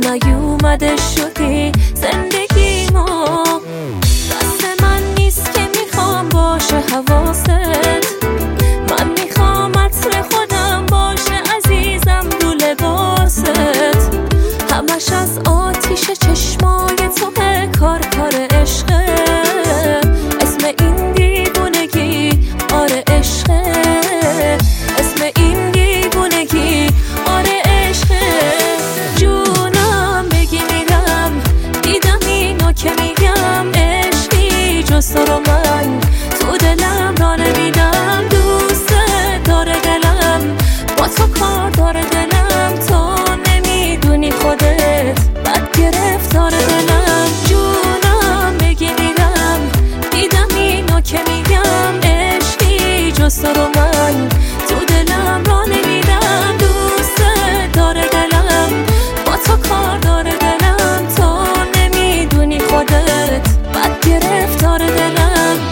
نیومده شدی زندگیمو. دست من نیست که میخوام باشه حواست، من میخوام عطر خودم باشه عزیزم رو لباست. همش از آتیش چشمای تو به کار عشقه. اسم این دیوونگی آره عشقه، اسم این دیوونگی آره عشقه. جونم بگی میرم دیدم اینو که میگم عشقی جز تو رو من تو دلم را نمیدم. دوست داره دلم با تو کار داره دلم، تو نمیدونی خودت بد گرفتار دلم. جونم بگی میرم دیدم اینو که میگم عشقی جز تو رو من تو دلم را نمیدم. دوست داره دلم با تو کار داره دلم، تو نمیدونی خودت بد گرفتار دلم.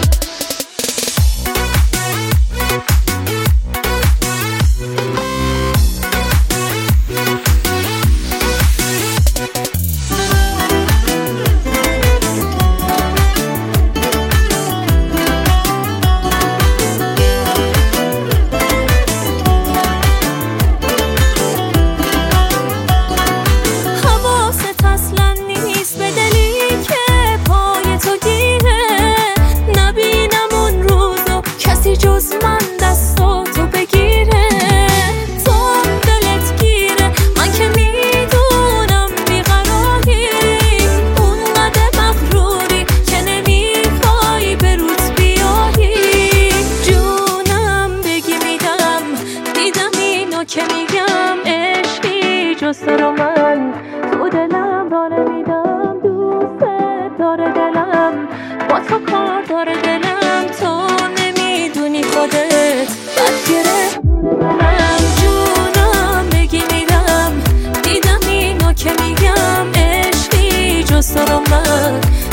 جز من دستاتو بگیره، تو دلت گیره من که میدونم بیقراری. اونقدر مغروری که نمیخوای به روت بیاری. جونم بگی میدم دیدم اینو که میگم عشقی جز تو رو من تو دلم را نمیدم. دوست داره دلم با تو کار داره دلم، تو نمیدونی خودت بد گرفت دلم. جونم بگی میرم دیدم اینو که میگم عشقی جز تو رو من